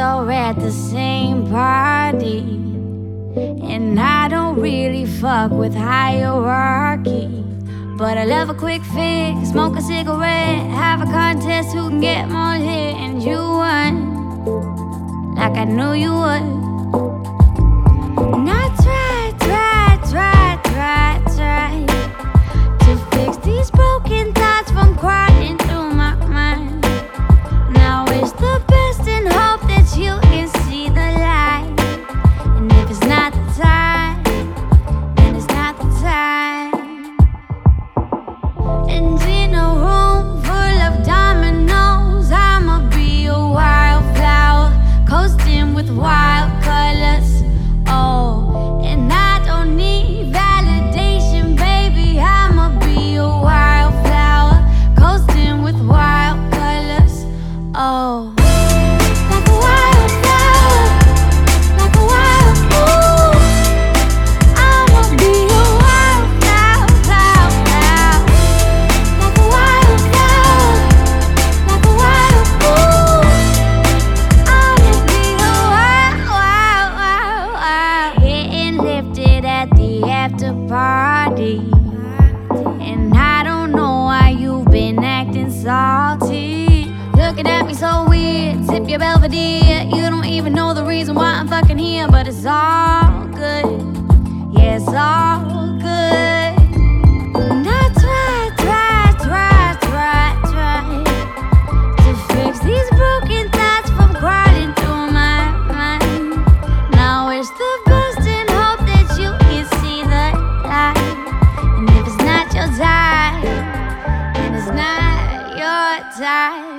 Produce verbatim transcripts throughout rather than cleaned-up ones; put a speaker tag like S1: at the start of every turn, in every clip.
S1: are at the same party, and I don't really fuck with hierarchy. But I love a quick fix, smoke a cigarette, have a contest who can get more hit, and you won, like I knew you would. And I try, try, try, try, try to fix these broken thoughts from crying through my mind. Now it's the best and hope that you can see the light. And if it's not the time, then it's not the time. And in a room full of dominoes, I'ma be a wildflower, coasting with wild colors. Oh, and I don't need validation, baby. I'ma be a wildflower, coasting with wild colors. Oh, like a wildflower, like a wild ooh. I'ma be a wildflower, flower, flower. Like a wildflower, like a wild ooh. I'ma be a wild, wild, wild, wild. Getting lifted at the after party, and I don't know why you've been acting salty. Looking at me so weird, sip your Belvedere. You don't even know the reason why I'm fucking here, but it's all good. Yeah, it's all good. And I try, try, try, try, try to fix these broken thoughts from crawling through my mind. Now it's the best and hope that you can see the light. And if it's not your time, then it's not your time.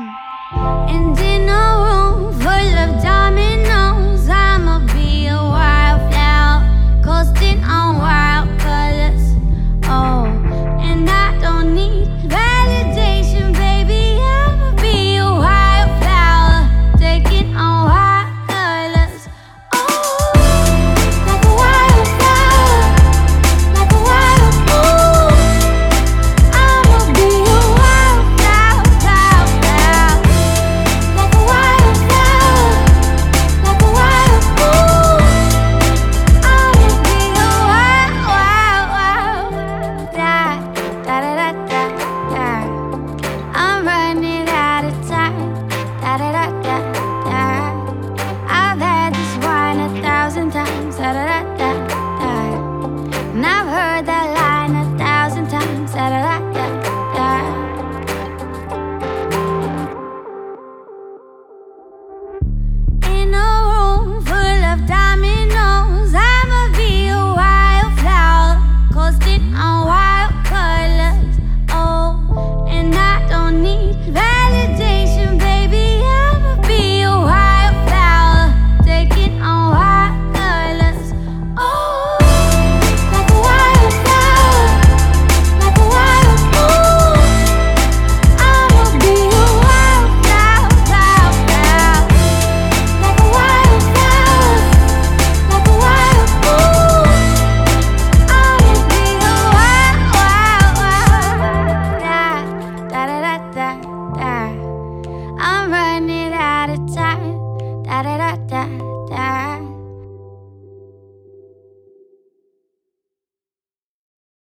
S1: And in a room full of dominoes, I'ma be a wildflower, coasting on wild colors. Oh, and I don't need validation, baby. I'ma be a wildflower, taking on wild colors. Oh, like a wildflower, like a wild ooh. I'ma be a wildflower, flower, flower. Like a wildflower, like a wild ooh. I'ma be a wild, wild, wild. Da, da, da, da, da, da. I'm running out of time. Da, da, da, da, da. I've had this wine a thousand times. Da, da, da, da, da. And I've